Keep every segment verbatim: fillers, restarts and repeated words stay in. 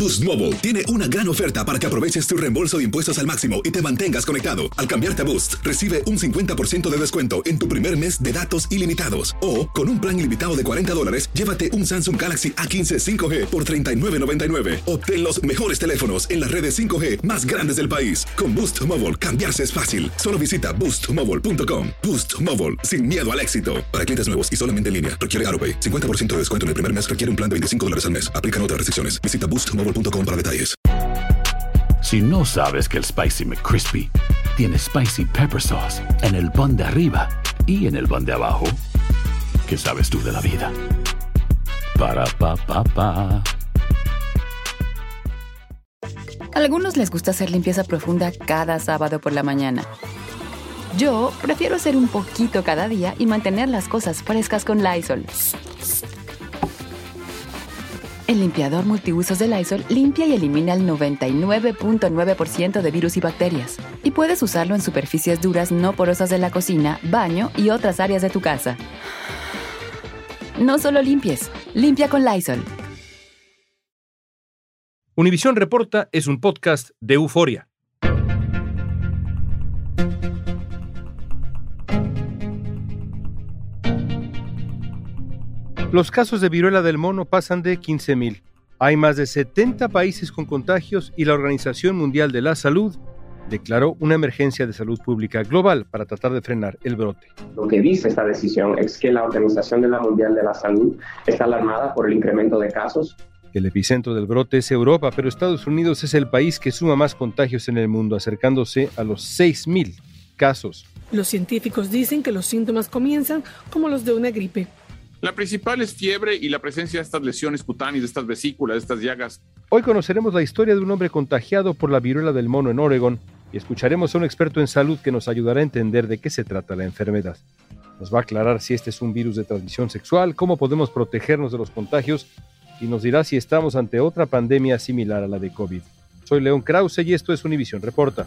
Boost Mobile tiene una gran oferta para que aproveches tu reembolso de impuestos al máximo y te mantengas conectado. Al cambiarte a Boost, recibe un cincuenta por ciento de descuento en tu primer mes de datos ilimitados. O, con un plan ilimitado de cuarenta dólares, llévate un Samsung Galaxy A quince cinco G por treinta y nueve noventa y nueve. Obtén los mejores teléfonos en las redes cinco G más grandes del país. Con Boost Mobile, cambiarse es fácil. Solo visita boost mobile punto com. Boost Mobile, sin miedo al éxito. Para clientes nuevos y solamente en línea, requiere AutoPay. cincuenta por ciento de descuento en el primer mes requiere un plan de veinticinco dólares al mes. Aplican otras restricciones. Visita boost mobile punto com para detalles. Si no sabes que el Spicy McCrispy tiene Spicy Pepper Sauce en el pan de arriba y en el pan de abajo, ¿qué sabes tú de la vida? Para, pa, pa, pa. A algunos les gusta hacer limpieza profunda cada sábado por la mañana. Yo prefiero hacer un poquito cada día y mantener las cosas frescas con Lysol. El limpiador multiusos de Lysol limpia y elimina el noventa y nueve punto nueve por ciento de virus y bacterias. Y puedes usarlo en superficies duras no porosas de la cocina, baño y otras áreas de tu casa. No solo limpies, limpia con Lysol. Univisión Reporta es un podcast de Euforia. Los casos de viruela del mono pasan de quince mil. Hay más de setenta países con contagios y la Organización Mundial de la Salud declaró una emergencia de salud pública global para tratar de frenar el brote. Lo que dice esta decisión es que la Organización de la Mundial de la Salud está alarmada por el incremento de casos. El epicentro del brote es Europa, pero Estados Unidos es el país que suma más contagios en el mundo, acercándose a los seis mil casos. Los científicos dicen que los síntomas comienzan como los de una gripe. La principal es fiebre y la presencia de estas lesiones cutáneas, de estas vesículas, de estas llagas. Hoy conoceremos la historia de un hombre contagiado por la viruela del mono en Oregon y escucharemos a un experto en salud que nos ayudará a entender de qué se trata la enfermedad. Nos va a aclarar si este es un virus de transmisión sexual, cómo podemos protegernos de los contagios y nos dirá si estamos ante otra pandemia similar a la de COVID. Soy León Krause y esto es Univisión Reporta.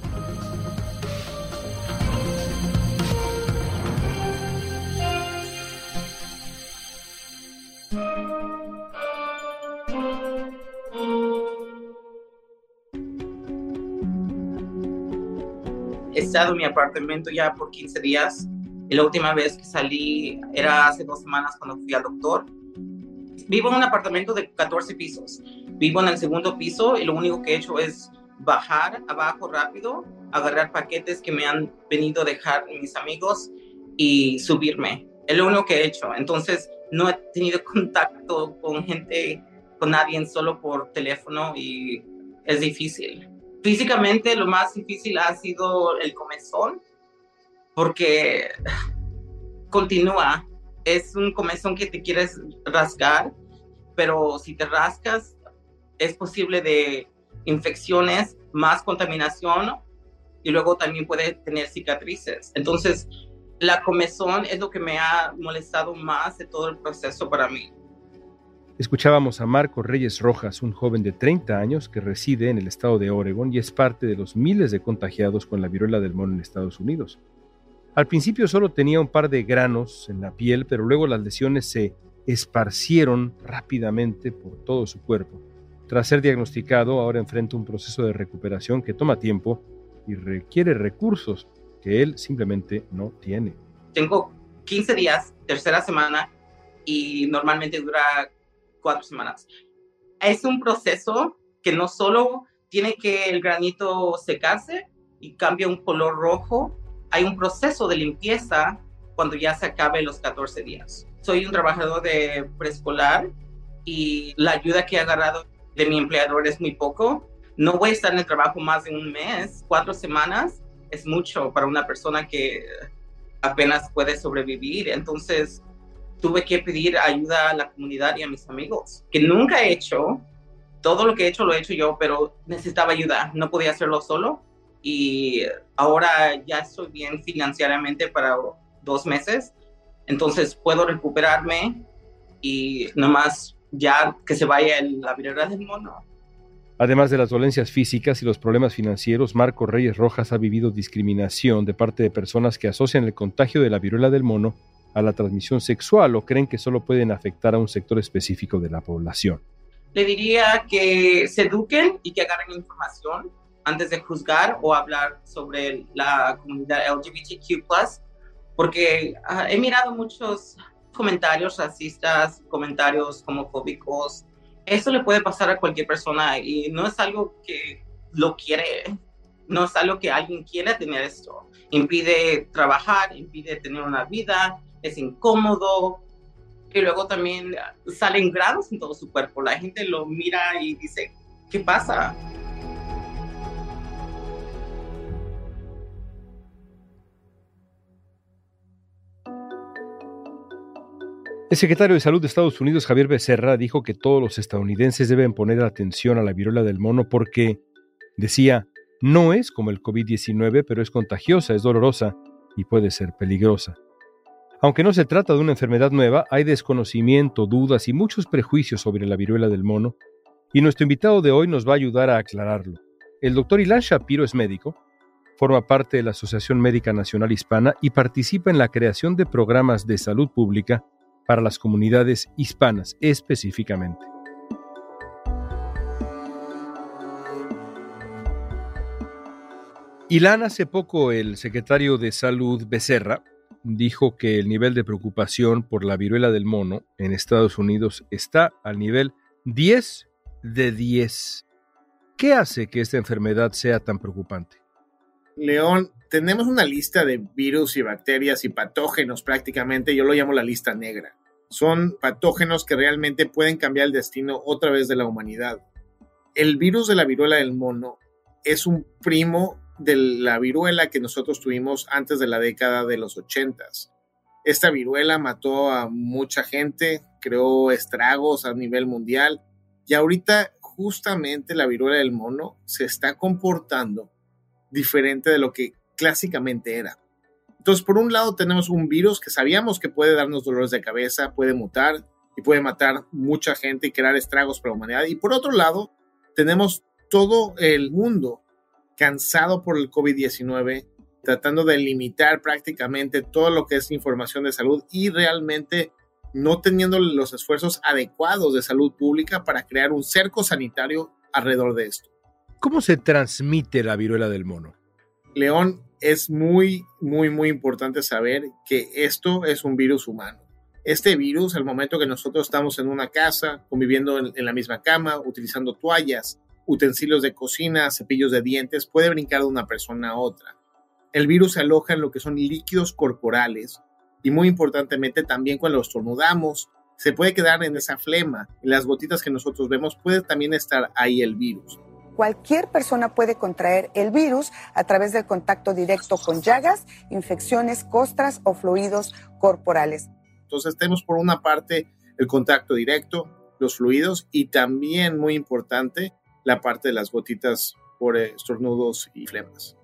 He estado en mi apartamento ya por quince días. Y la última vez que salí era hace dos semanas cuando fui al doctor. Vivo en un apartamento de catorce pisos. Vivo en el segundo piso y lo único que he hecho es bajar abajo rápido, agarrar paquetes que me han venido a dejar mis amigos y subirme. Es lo único que he hecho. Entonces no he tenido contacto con gente, con nadie, solo por teléfono y es difícil. Físicamente lo más difícil ha sido el comezón, porque continúa. Es un comezón que te quieres rasgar, pero si te rascas es posible de infecciones, más contaminación y luego también puede tener cicatrices. Entonces, la comezón es lo que me ha molestado más de todo el proceso para mí. Escuchábamos a Marco Reyes Rojas, un joven de treinta años que reside en el estado de Oregon y es parte de los miles de contagiados con la viruela del mono en Estados Unidos. Al principio solo tenía un par de granos en la piel, pero luego las lesiones se esparcieron rápidamente por todo su cuerpo. Tras ser diagnosticado, ahora enfrenta un proceso de recuperación que toma tiempo y requiere recursos que él simplemente no tiene. Tengo quince días, tercera semana, y normalmente dura cuatro semanas. Es un proceso que no solo tiene que el granito secarse y cambia un color rojo, hay un proceso de limpieza cuando ya se acabe los catorce días. Soy un trabajador de preescolar y la ayuda que he agarrado de mi empleador es muy poco. No voy a estar en el trabajo más de un mes, cuatro semanas es mucho para una persona que apenas puede sobrevivir. Entonces, tuve que pedir ayuda a la comunidad y a mis amigos, que nunca he hecho. Todo lo que he hecho lo he hecho yo, pero necesitaba ayuda. No podía hacerlo solo. Y ahora ya estoy bien financieramente para dos meses. Entonces puedo recuperarme y nomás ya que se vaya la viruela del mono. Además de las dolencias físicas y los problemas financieros, Marco Reyes Rojas ha vivido discriminación de parte de personas que asocian el contagio de la viruela del mono a la transmisión sexual o creen que solo pueden afectar a un sector específico de la población. le diría que se eduquen y que agarren información antes de juzgar o hablar sobre la comunidad L G B T Q plus, porque uh, he mirado muchos comentarios racistas, comentarios homofóbicos. Eso le puede pasar a cualquier persona y no es algo que lo quiere, no es algo que alguien quiere tener esto. Impide trabajar, impide tener una vida, es incómodo y luego también salen granos en todo su cuerpo. La gente lo mira y dice, ¿qué pasa? El secretario de Salud de Estados Unidos, Xavier Becerra, dijo que todos los estadounidenses deben poner atención a la viruela del mono porque, decía, no es como el covid diecinueve, pero es contagiosa, es dolorosa y puede ser peligrosa. Aunque no se trata de una enfermedad nueva, hay desconocimiento, dudas y muchos prejuicios sobre la viruela del mono, y nuestro invitado de hoy nos va a ayudar a aclararlo. El doctor Ilan Shapiro es médico, forma parte de la Asociación Médica Nacional Hispana y participa en la creación de programas de salud pública para las comunidades hispanas específicamente. Ilan, hace poco el secretario de Salud, Becerra, dijo que el nivel de preocupación por la viruela del mono en Estados Unidos está al nivel diez de diez. ¿Qué hace que esta enfermedad sea tan preocupante? León, tenemos una lista de virus y bacterias y patógenos prácticamente, yo lo llamo la lista negra. Son patógenos que realmente pueden cambiar el destino otra vez de la humanidad. El virus de la viruela del mono es un primo de la viruela que nosotros tuvimos antes de la década de los ochentas. Esta viruela mató a mucha gente, creó estragos a nivel mundial y ahorita justamente la viruela del mono se está comportando diferente de lo que clásicamente era. Entonces, por un lado tenemos un virus que sabíamos que puede darnos dolores de cabeza, puede mutar y puede matar mucha gente y crear estragos para la humanidad. Y por otro lado, tenemos todo el mundo cansado por el covid diecinueve, tratando de limitar prácticamente todo lo que es información de salud y realmente no teniendo los esfuerzos adecuados de salud pública para crear un cerco sanitario alrededor de esto. ¿Cómo se transmite la viruela del mono? León, es muy, muy, muy importante saber que esto es un virus humano. Este virus, al momento que nosotros estamos en una casa, conviviendo en, en la misma cama, utilizando toallas, utensilios de cocina, cepillos de dientes, puede brincar de una persona a otra. El virus se aloja en lo que son líquidos corporales y muy importantemente también cuando estornudamos, se puede quedar en esa flema. En las gotitas que nosotros vemos puede también estar ahí el virus. Cualquier persona puede contraer el virus a través del contacto directo con llagas, infecciones, costras o fluidos corporales. Entonces tenemos por una parte el contacto directo, los fluidos y también muy importante la parte de las gotitas por estornudos y flemas.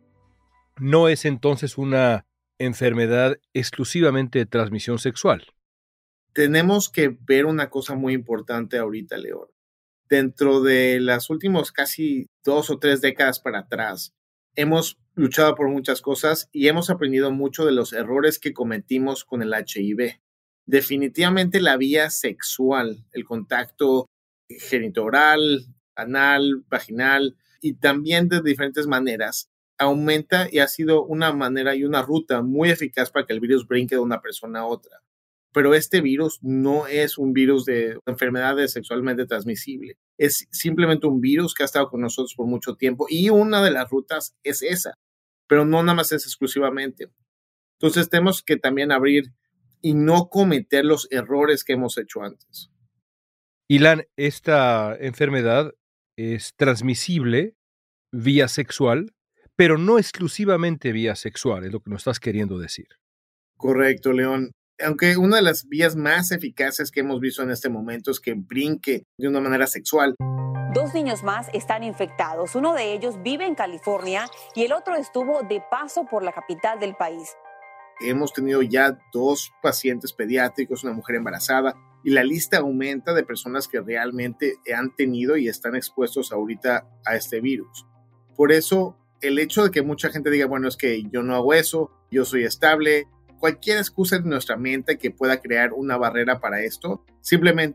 ¿No es entonces una enfermedad exclusivamente de transmisión sexual? Tenemos que ver una cosa muy importante ahorita, León. Dentro de las últimas casi dos o tres décadas para atrás, hemos luchado por muchas cosas y hemos aprendido mucho de los errores que cometimos con el H I V. Definitivamente la vía sexual, el contacto genitooral, anal, vaginal y también de diferentes maneras, aumenta y ha sido una manera y una ruta muy eficaz para que el virus brinque de una persona a otra. Pero este virus no es un virus de enfermedades sexualmente transmisible. Es simplemente un virus que ha estado con nosotros por mucho tiempo y una de las rutas es esa, pero no nada más es exclusivamente. Entonces tenemos que también abrir y no cometer los errores que hemos hecho antes. Ilan, esta enfermedad es transmisible vía sexual, pero no exclusivamente vía sexual, es lo que nos estás queriendo decir. Correcto, León. Aunque una de las vías más eficaces que hemos visto en este momento es que brinque de una manera sexual. Dos niños más están infectados. Uno de ellos vive en California y el otro estuvo de paso por la capital del país. Hemos tenido ya dos pacientes pediátricos, una mujer embarazada, y la lista aumenta de personas que realmente han tenido y están expuestos ahorita a este virus. Por eso, el hecho de que mucha gente diga, bueno, es que yo no hago eso, yo soy estable, cualquier excusa en nuestra mente que pueda crear una barrera para esto, simplemente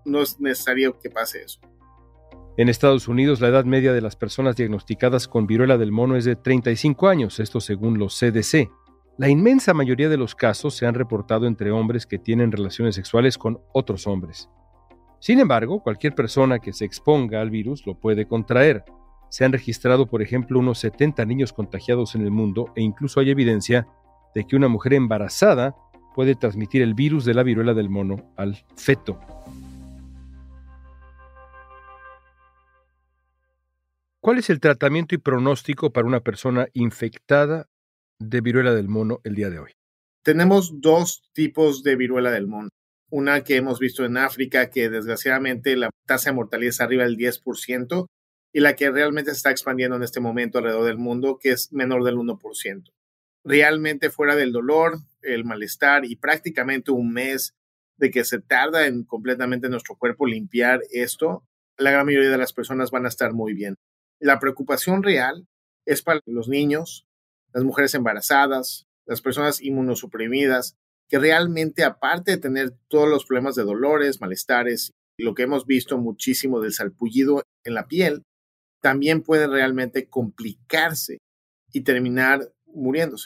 no es necesario que pase eso. En Estados Unidos, la edad media de las personas diagnosticadas con viruela del mono es de treinta y cinco años, esto según los C D C. La inmensa mayoría de los casos se han reportado entre hombres que tienen relaciones sexuales con otros hombres. Sin embargo, cualquier persona que se exponga al virus lo puede contraer. Se han registrado, por ejemplo, unos setenta niños contagiados en el mundo e incluso hay evidencia de que una mujer embarazada puede transmitir el virus de la viruela del mono al feto. ¿Cuál es el tratamiento y pronóstico para una persona infectada de viruela del mono el día de hoy? Tenemos dos tipos de viruela del mono. Una que hemos visto en África, que desgraciadamente la tasa de mortalidad es arriba del diez por ciento, y la que realmente se está expandiendo en este momento alrededor del mundo, que es menor del uno por ciento. Realmente fuera del dolor, el malestar y prácticamente un mes de que se tarda en completamente nuestro cuerpo limpiar esto, la gran mayoría de las personas van a estar muy bien. La preocupación real es para los niños, las mujeres embarazadas, las personas inmunosuprimidas, que realmente, aparte de tener todos los problemas de dolores, malestares, y lo que hemos visto muchísimo del salpullido en la piel, también pueden realmente complicarse y terminar muriéndose.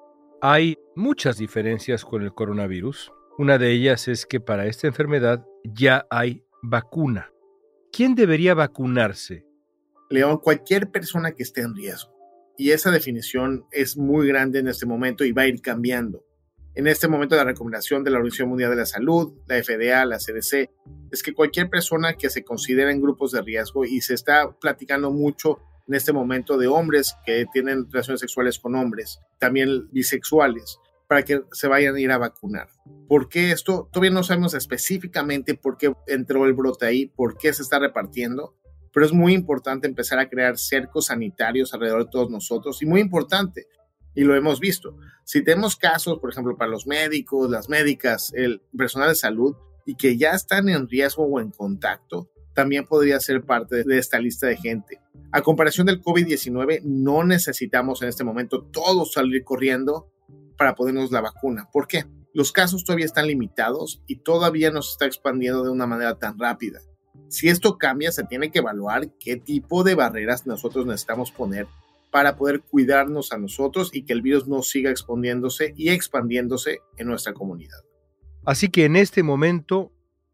Hay muchas diferencias con el coronavirus. Una de ellas es que para esta enfermedad ya hay vacuna. ¿Quién debería vacunarse? León, cualquier persona que esté en riesgo. Y esa definición es muy grande en este momento y va a ir cambiando. En este momento la recomendación de la Organización Mundial de la Salud, la F D A, la C D C, es que cualquier persona que se considere en grupos de riesgo, y se está platicando mucho en este momento de hombres que tienen relaciones sexuales con hombres, también bisexuales, para que se vayan a ir a vacunar. ¿Por qué esto? Todavía no sabemos específicamente por qué entró el brote ahí, por qué se está repartiendo, pero es muy importante empezar a crear cercos sanitarios alrededor de todos nosotros, y muy importante, y lo hemos visto, si tenemos casos, por ejemplo, para los médicos, las médicas, el personal de salud, y que ya están en riesgo o en contacto, también podría ser parte de esta lista de gente. A comparación del COVID diecinueve, no necesitamos en este momento todos salir corriendo para ponernos la vacuna. ¿Por qué? Los casos todavía están limitados y todavía no se está expandiendo de una manera tan rápida. Si esto cambia, se tiene que evaluar qué tipo de barreras nosotros necesitamos poner para poder cuidarnos a nosotros y que el virus no siga expandiéndose y expandiéndose en nuestra comunidad. Así que en este momento,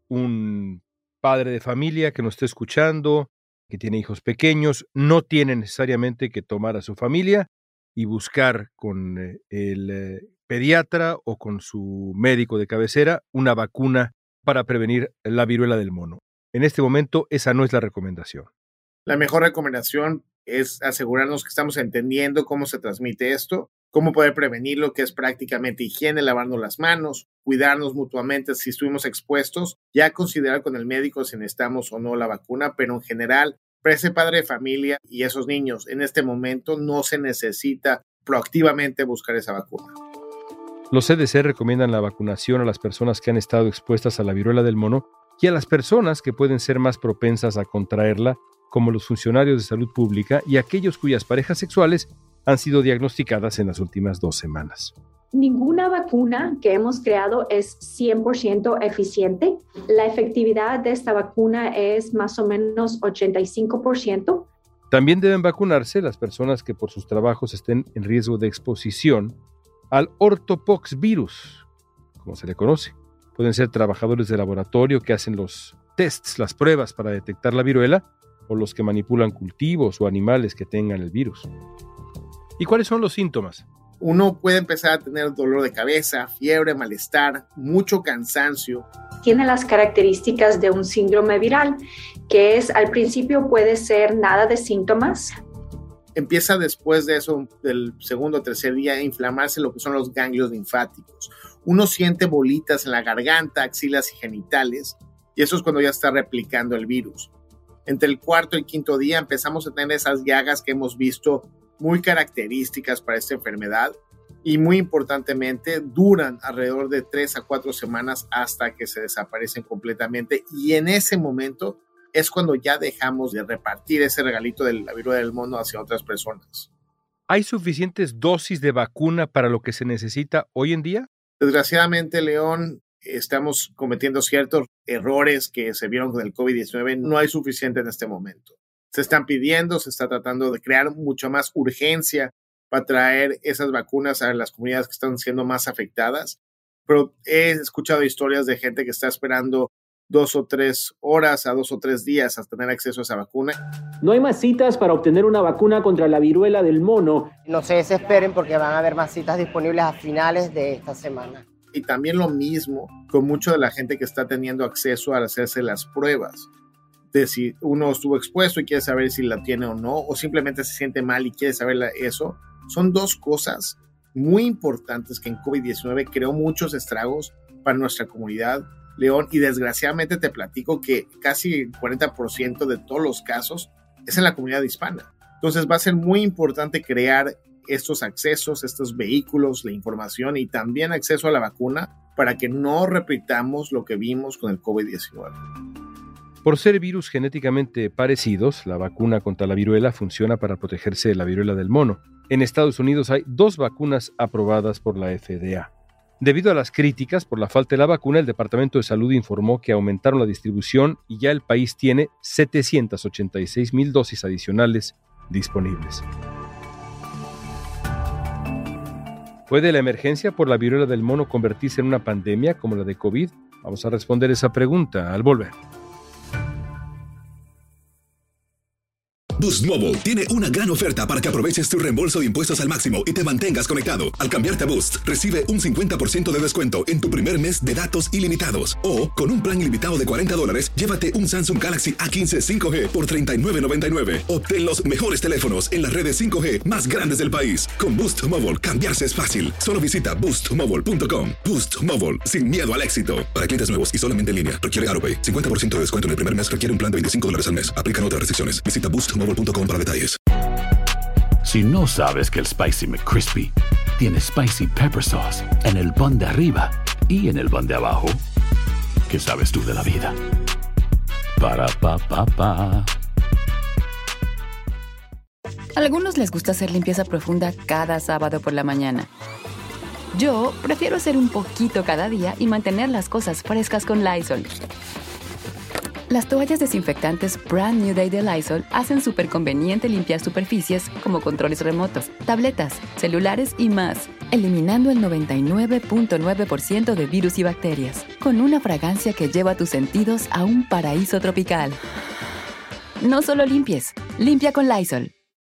un padre de familia que nos esté escuchando, que tiene hijos pequeños, no tiene necesariamente que tomar a su familia y buscar con el pediatra o con su médico de cabecera una vacuna para prevenir la viruela del mono. En este momento, esa no es la recomendación. La mejor recomendación es asegurarnos que estamos entendiendo cómo se transmite esto, cómo poder prevenirlo, que es prácticamente higiene, lavarnos las manos, cuidarnos mutuamente si estuvimos expuestos, ya considerar con el médico si necesitamos o no la vacuna, pero en general, para ese padre de familia y esos niños, en este momento no se necesita proactivamente buscar esa vacuna. Los C D C recomiendan la vacunación a las personas que han estado expuestas a la viruela del mono y a las personas que pueden ser más propensas a contraerla, como los funcionarios de salud pública y aquellos cuyas parejas sexuales han sido diagnosticadas en las últimas dos semanas. Ninguna vacuna que hemos creado es cien por ciento eficiente. La efectividad de esta vacuna es más o menos ochenta y cinco por ciento. También deben vacunarse las personas que por sus trabajos estén en riesgo de exposición al ortopoxvirus, como se le conoce. Pueden ser trabajadores de laboratorio que hacen los tests, las pruebas para detectar la viruela, o los que manipulan cultivos o animales que tengan el virus. ¿Y cuáles son los síntomas? Uno puede empezar a tener dolor de cabeza, fiebre, malestar, mucho cansancio. Tiene las características de un síndrome viral, que es al principio puede ser nada de síntomas. Empieza después de eso, del segundo o tercer día, a inflamarse lo que son los ganglios linfáticos. Uno siente bolitas en la garganta, axilas y genitales, y eso es cuando ya está replicando el virus. Entre el cuarto y el quinto día empezamos a tener esas llagas que hemos visto muy características para esta enfermedad y muy importantemente duran alrededor de tres a cuatro semanas hasta que se desaparecen completamente, y en ese momento es cuando ya dejamos de repartir ese regalito de la viruela del mono hacia otras personas. ¿Hay suficientes dosis de vacuna para lo que se necesita hoy en día? Desgraciadamente, León, estamos cometiendo ciertos errores que se vieron con el COVID diecinueve, no hay suficiente en este momento. Se están pidiendo, se está tratando de crear mucha más urgencia para traer esas vacunas a las comunidades que están siendo más afectadas, pero he escuchado historias de gente que está esperando dos o tres horas a dos o tres días a tener acceso a esa vacuna. No hay más citas para obtener una vacuna contra la viruela del mono. No se desesperen porque van a haber más citas disponibles a finales de esta semana. Y también lo mismo con mucha de la gente que está teniendo acceso a hacerse las pruebas. De si uno estuvo expuesto y quiere saber si la tiene o no, o simplemente se siente mal y quiere saber eso. Son dos cosas muy importantes que en COVID diecinueve creó muchos estragos para nuestra comunidad, León, y desgraciadamente te platico que casi el cuarenta por ciento de todos los casos es en la comunidad hispana. Entonces va a ser muy importante crear estos accesos, estos vehículos, la información y también acceso a la vacuna para que no repitamos lo que vimos con el COVID diecinueve. Por ser virus genéticamente parecidos, la vacuna contra la viruela funciona para protegerse de la viruela del mono. En Estados Unidos hay dos vacunas aprobadas por la F D A. Debido a las críticas por la falta de la vacuna, el Departamento de Salud informó que aumentaron la distribución y ya el país tiene setecientas ochenta y seis mil dosis adicionales disponibles. ¿Puede la emergencia por la viruela del mono convertirse en una pandemia como la de COVID? Vamos a responder esa pregunta al volver. Boost Mobile tiene una gran oferta para que aproveches tu reembolso de impuestos al máximo y te mantengas conectado. Al cambiarte a Boost, recibe un cincuenta por ciento de descuento en tu primer mes de datos ilimitados. O, con un plan ilimitado de cuarenta dólares, llévate un Samsung Galaxy A quince cinco G por treinta y nueve noventa y nueve. Obtén los mejores teléfonos en las redes cinco G más grandes del país. Con Boost Mobile, cambiarse es fácil. Solo visita boost mobile punto com. Boost Mobile, sin miedo al éxito. Para clientes nuevos y solamente en línea, requiere AutoPay. cincuenta por ciento de descuento en el primer mes requiere un plan de veinticinco dólares al mes. Aplican otras restricciones. Visita boost mobile punto com para detalles. Si no sabes que el Spicy McCrispy tiene Spicy Pepper Sauce en el pan de arriba y en el pan de abajo, ¿qué sabes tú de la vida? Para, pa, pa, pa. A algunos les gusta hacer limpieza profunda cada sábado por la mañana. Yo prefiero hacer un poquito cada día y mantener las cosas frescas con Lysol. Las toallas desinfectantes Brand New Day de Lysol hacen súper conveniente limpiar superficies como controles remotos, tabletas, celulares y más, eliminando el noventa y nueve punto nueve por ciento de virus y bacterias, con una fragancia que lleva tus sentidos a un paraíso tropical. No solo limpies, limpia con Lysol.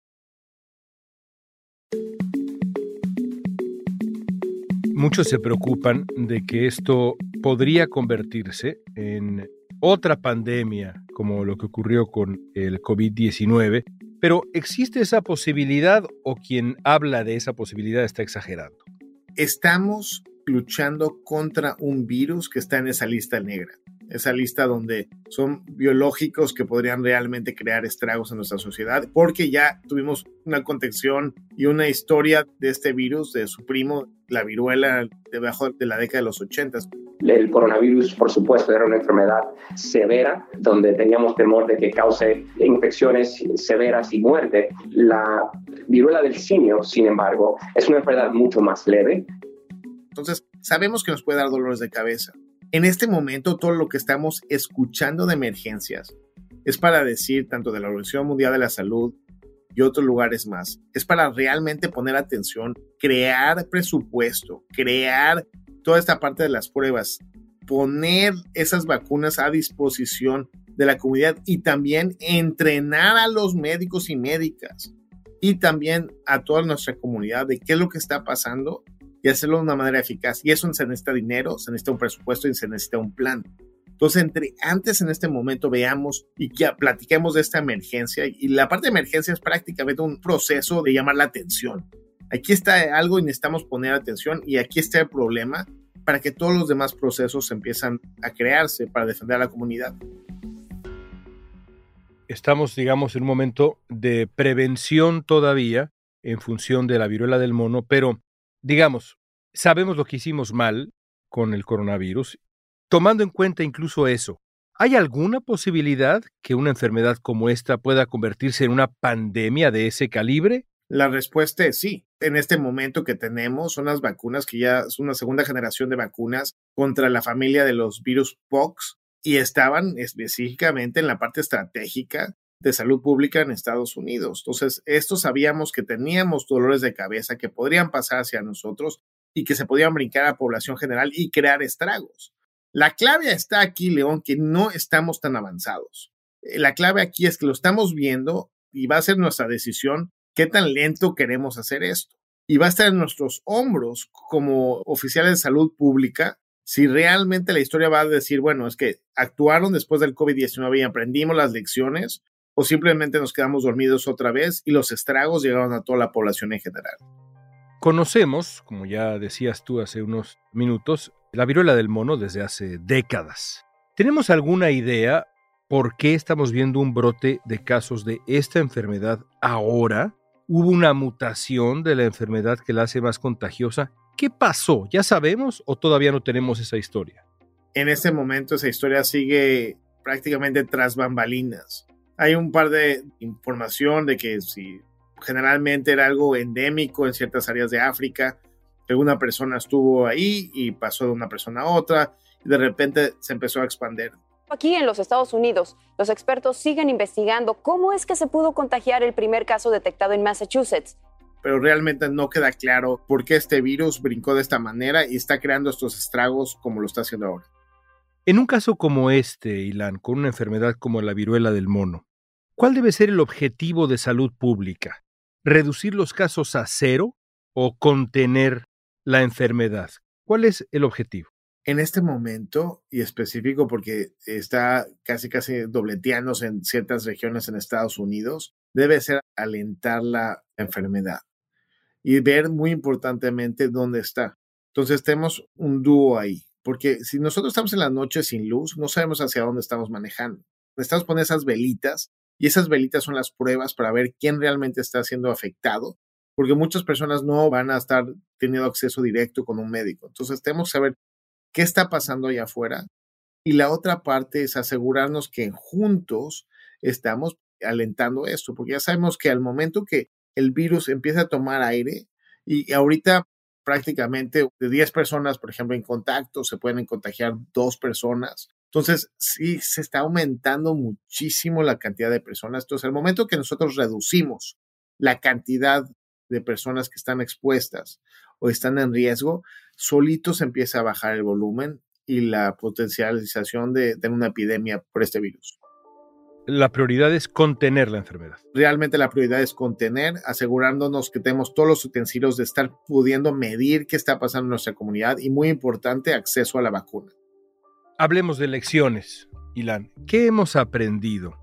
Muchos se preocupan de que esto podría convertirse en otra pandemia como lo que ocurrió con el COVID diecinueve, pero ¿existe esa posibilidad o quien habla de esa posibilidad está exagerando? Estamos luchando contra un virus que está en esa lista negra, esa lista donde son biológicos que podrían realmente crear estragos en nuestra sociedad, porque ya tuvimos una contención y una historia de este virus, de su primo, la viruela, debajo de la década de los ochentas. El coronavirus, por supuesto, era una enfermedad severa, donde teníamos temor de que cause infecciones severas y muerte. La viruela del simio, sin embargo, es una enfermedad mucho más leve. Entonces, sabemos que nos puede dar dolores de cabeza. En este momento, todo lo que estamos escuchando de emergencias es para decir, tanto de la Organización Mundial de la Salud y otros lugares más, es para realmente poner atención, crear presupuesto, crear toda esta parte de las pruebas, poner esas vacunas a disposición de la comunidad y también entrenar a los médicos y médicas y también a toda nuestra comunidad de qué es lo que está pasando y hacerlo de una manera eficaz. Y eso se necesita dinero, se necesita un presupuesto y se necesita un plan. Entonces, entre antes en este momento veamos y que platiquemos de esta emergencia. Y la parte de emergencia es prácticamente un proceso de llamar la atención. Aquí está algo y necesitamos poner atención y aquí está el problema para que todos los demás procesos empiezan a crearse para defender a la comunidad. Estamos, digamos, en un momento de prevención todavía en función de la viruela del mono, pero, digamos, sabemos lo que hicimos mal con el coronavirus. Tomando en cuenta incluso eso, ¿hay alguna posibilidad que una enfermedad como esta pueda convertirse en una pandemia de ese calibre? La respuesta es sí. En este momento que tenemos son las vacunas, que ya es una segunda generación de vacunas contra la familia de los virus pox y estaban específicamente en la parte estratégica de salud pública en Estados Unidos. Entonces, esto sabíamos que teníamos dolores de cabeza que podrían pasar hacia nosotros y que se podían brincar a la población general y crear estragos. La clave está aquí, León, que no estamos tan avanzados. La clave aquí es que lo estamos viendo y va a ser nuestra decisión qué tan lento queremos hacer esto. Y va a estar en nuestros hombros como oficiales de salud pública si realmente la historia va a decir, bueno, es que actuaron después del COVID diecinueve y aprendimos las lecciones, o simplemente nos quedamos dormidos otra vez y los estragos llegaron a toda la población en general. Conocemos, como ya decías tú hace unos minutos, la viruela del mono desde hace décadas. ¿Tenemos alguna idea por qué estamos viendo un brote de casos de esta enfermedad ahora? ¿Hubo una mutación de la enfermedad que la hace más contagiosa? ¿Qué pasó? ¿Ya sabemos o todavía no tenemos esa historia? En este momento esa historia sigue prácticamente tras bambalinas. Hay un par de información de que si generalmente era algo endémico en ciertas áreas de África, que una persona estuvo ahí y pasó de una persona a otra y de repente se empezó a expandir. Aquí en los Estados Unidos, los expertos siguen investigando cómo es que se pudo contagiar el primer caso detectado en Massachusetts. Pero realmente no queda claro por qué este virus brincó de esta manera y está creando estos estragos como lo está haciendo ahora. En un caso como este, Ilan, con una enfermedad como la viruela del mono, ¿cuál debe ser el objetivo de salud pública? ¿Reducir los casos a cero o contener la enfermedad? ¿Cuál es el objetivo? En este momento, y específico porque está casi casi dobleteándose en ciertas regiones en Estados Unidos, debe ser alentar la enfermedad y ver muy importantemente dónde está. Entonces tenemos un dúo ahí, porque si nosotros estamos en la noche sin luz, no sabemos hacia dónde estamos manejando. Necesitamos poner esas velitas y esas velitas son las pruebas para ver quién realmente está siendo afectado, porque muchas personas no van a estar teniendo acceso directo con un médico. Entonces tenemos que saber qué está pasando allá afuera. Y la otra parte es asegurarnos que juntos estamos alentando esto, porque ya sabemos que al momento que el virus empieza a tomar aire, y ahorita prácticamente de diez personas, por ejemplo, en contacto, se pueden contagiar dos personas. Entonces, sí, se está aumentando muchísimo la cantidad de personas. Entonces, al momento que nosotros reducimos la cantidad de personas que están expuestas o están en riesgo, solito se empieza a bajar el volumen y la potencialización de, de una epidemia por este virus. La prioridad es contener la enfermedad. Realmente la prioridad es contener, asegurándonos que tenemos todos los utensilios de estar pudiendo medir qué está pasando en nuestra comunidad y, muy importante, acceso a la vacuna. Hablemos de lecciones, Ilan. ¿Qué hemos aprendido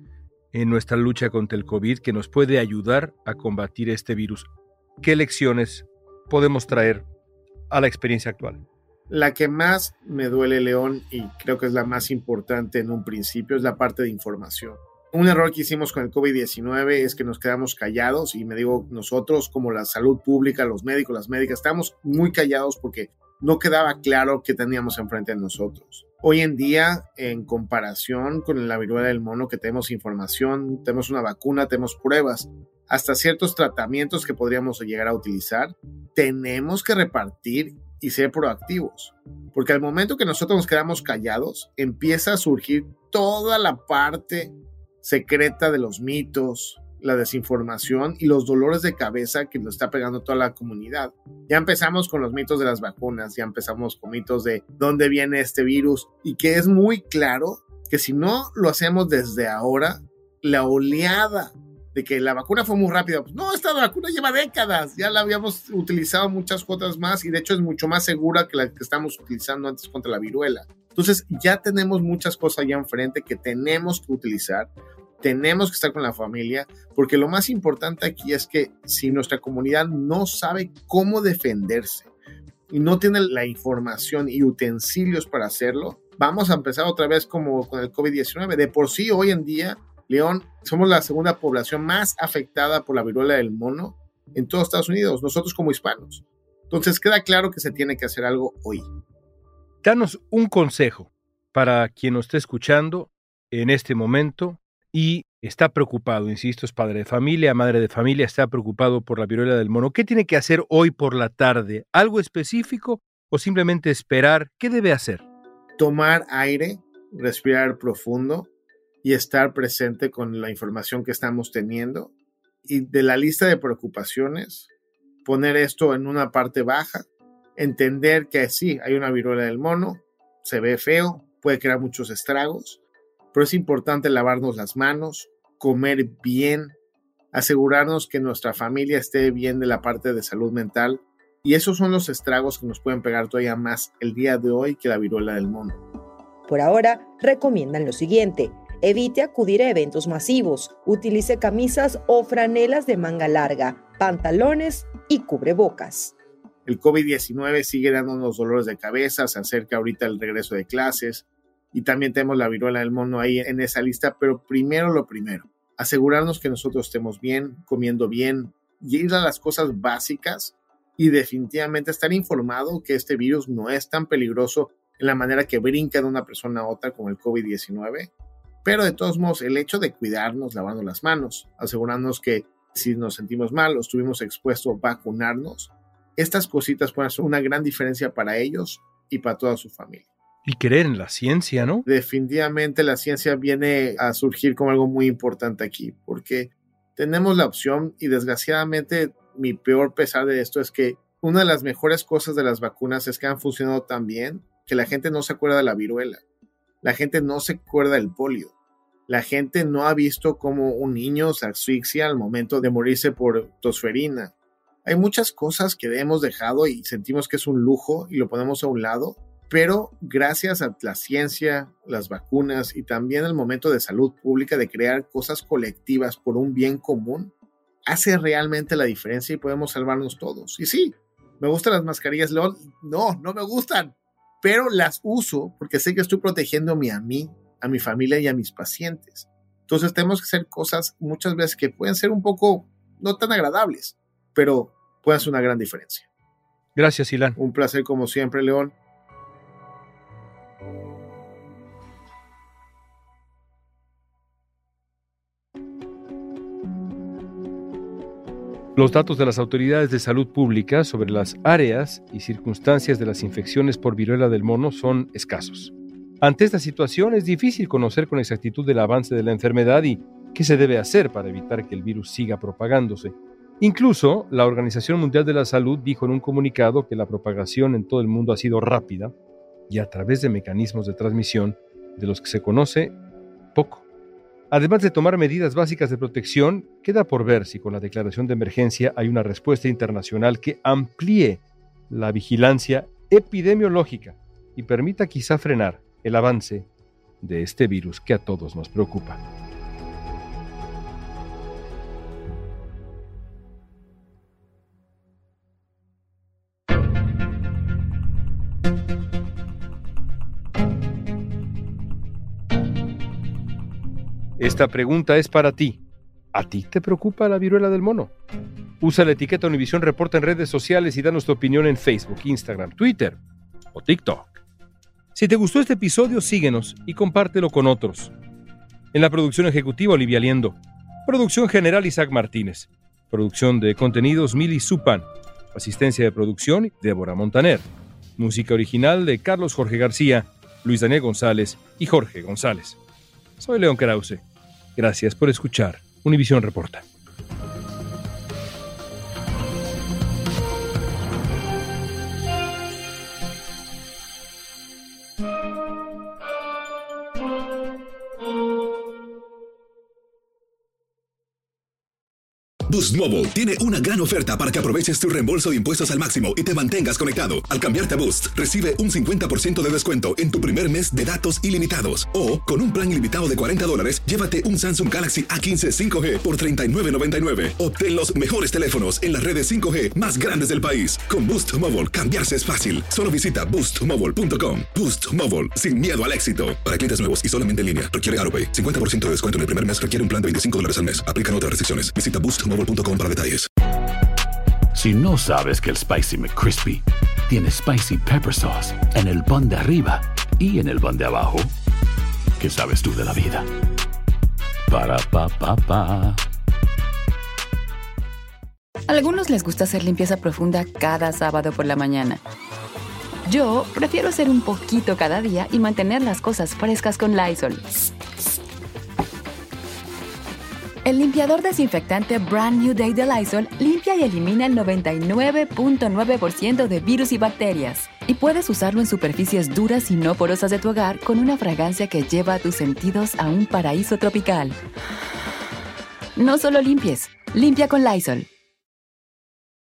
en nuestra lucha contra el COVID que nos puede ayudar a combatir este virus? ¿Qué lecciones podemos traer a la experiencia actual? La que más me duele, León, y creo que es la más importante en un principio, es la parte de información. Un error que hicimos con el COVID diecinueve es que nos quedamos callados, y me digo nosotros como la salud pública, los médicos, las médicas, estábamos muy callados porque no quedaba claro qué teníamos enfrente de nosotros. Hoy en día, en comparación con la viruela del mono, que tenemos información, tenemos una vacuna, tenemos pruebas, hasta ciertos tratamientos que podríamos llegar a utilizar, tenemos que repartir y ser proactivos, porque al momento que nosotros nos quedamos callados, empieza a surgir toda la parte secreta de los mitos, la desinformación y los dolores de cabeza que nos está pegando toda la comunidad. Ya empezamos con los mitos de las vacunas, ya empezamos con mitos de dónde viene este virus, y que es muy claro que si no lo hacemos desde ahora, la oleada de que la vacuna fue muy rápida, pues no, esta vacuna lleva décadas, ya la habíamos utilizado muchas otras más y de hecho es mucho más segura que la que estamos utilizando antes contra la viruela. Entonces ya tenemos muchas cosas allá enfrente que tenemos que utilizar, tenemos que estar con la familia, porque lo más importante aquí es que si nuestra comunidad no sabe cómo defenderse y no tiene la información y utensilios para hacerlo, vamos a empezar otra vez como con el COVID diecinueve. De por sí, hoy en día, León, somos la segunda población más afectada por la viruela del mono en todos Estados Unidos, nosotros como hispanos. Entonces queda claro que se tiene que hacer algo hoy. Danos un consejo para quien nos esté escuchando en este momento y está preocupado, insisto, es padre de familia, madre de familia, está preocupado por la viruela del mono, ¿qué tiene que hacer hoy por la tarde? ¿Algo específico o simplemente esperar? ¿Qué debe hacer? Tomar aire, respirar profundo y estar presente con la información que estamos teniendo. Y de la lista de preocupaciones, poner esto en una parte baja, entender que sí, hay una viruela del mono, se ve feo, puede crear muchos estragos, pero es importante lavarnos las manos, comer bien, asegurarnos que nuestra familia esté bien de la parte de salud mental, y esos son los estragos que nos pueden pegar todavía más el día de hoy que la viruela del mono. Por ahora, recomiendan lo siguiente: evite acudir a eventos masivos, utilice camisas o franelas de manga larga, pantalones y cubrebocas. El covid diecinueve sigue dándonos dolores de cabeza, se acerca ahorita el regreso de clases y también tenemos la viruela del mono ahí en esa lista, pero primero lo primero, asegurarnos que nosotros estemos bien, comiendo bien, y ir a las cosas básicas y definitivamente estar informado que este virus no es tan peligroso en la manera que brinca de una persona a otra como el covid diecinueve, pero de todos modos el hecho de cuidarnos lavando las manos, asegurarnos que si nos sentimos mal o estuvimos expuestos, vacunarnos, estas cositas pueden hacer una gran diferencia para ellos y para toda su familia. Y creer en la ciencia, ¿no? Definitivamente la ciencia viene a surgir como algo muy importante aquí, porque tenemos la opción y desgraciadamente mi peor pesar de esto es que una de las mejores cosas de las vacunas es que han funcionado tan bien que la gente no se acuerda de la viruela, la gente no se acuerda del polio, la gente no ha visto cómo un niño se asfixia al momento de morirse por tosferina. Hay muchas cosas que hemos dejado y sentimos que es un lujo y lo ponemos a un lado, pero gracias a la ciencia, las vacunas y también el momento de salud pública de crear cosas colectivas por un bien común, hace realmente la diferencia y podemos salvarnos todos. Y sí, ¿me gustan las mascarillas, León? No, no me gustan, pero las uso porque sé que estoy protegiéndome a mí, a mi familia y a mis pacientes. Entonces tenemos que hacer cosas muchas veces que pueden ser un poco no tan agradables, pero pueden hacer una gran diferencia. Gracias, Ilan. Un placer como siempre, León. Los datos de las autoridades de salud pública sobre las áreas y circunstancias de las infecciones por viruela del mono son escasos. Ante esta situación es difícil conocer con exactitud el avance de la enfermedad y qué se debe hacer para evitar que el virus siga propagándose. Incluso, la Organización Mundial de la Salud dijo en un comunicado que la propagación en todo el mundo ha sido rápida y a través de mecanismos de transmisión de los que se conoce poco. Además de tomar medidas básicas de protección, queda por ver si con la declaración de emergencia hay una respuesta internacional que amplíe la vigilancia epidemiológica y permita quizá frenar el avance de este virus que a todos nos preocupa. Esta pregunta es para ti. ¿A ti te preocupa la viruela del mono? Usa la etiqueta Univisión Reporta en redes sociales y danos tu opinión en Facebook, Instagram, Twitter o TikTok. Si te gustó este episodio, síguenos y compártelo con otros. En la producción ejecutiva, Olivia Liendo. Producción general, Isaac Martínez. Producción de contenidos, Mili Supan. Asistencia de producción, Débora Montaner. Música original de Carlos Jorge García, Luis Daniel González y Jorge González. Soy León Krause. Gracias por escuchar Univisión Reporta. Boost Mobile tiene una gran oferta para que aproveches tu reembolso de impuestos al máximo y te mantengas conectado. Al cambiarte a Boost, recibe un cincuenta por ciento de descuento en tu primer mes de datos ilimitados. O, con un plan ilimitado de cuarenta dólares, llévate un Samsung Galaxy A quince cinco G por treinta y nueve noventa y nueve. Obtén los mejores teléfonos en las redes cinco G más grandes del país. Con Boost Mobile, cambiarse es fácil. Solo visita boost mobile punto com. Boost Mobile, sin miedo al éxito. Para clientes nuevos y solamente en línea, requiere AutoPay. cincuenta por ciento de descuento en el primer mes requiere un plan de veinticinco dólares al mes. Aplican otras restricciones. Visita boost mobile punto com para detalles. Si no sabes que el Spicy McCrispy tiene Spicy Pepper Sauce en el pan de arriba y en el pan de abajo, ¿qué sabes tú de la vida? Para pa pa pa. A algunos les gusta hacer limpieza profunda cada sábado por la mañana. Yo prefiero hacer un poquito cada día y mantener las cosas frescas con Lysol. El limpiador desinfectante Brand New Day de Lysol limpia y elimina el noventa y nueve punto nueve por ciento de virus y bacterias. Y puedes usarlo en superficies duras y no porosas de tu hogar con una fragancia que lleva a tus sentidos a un paraíso tropical. No solo limpies, limpia con Lysol.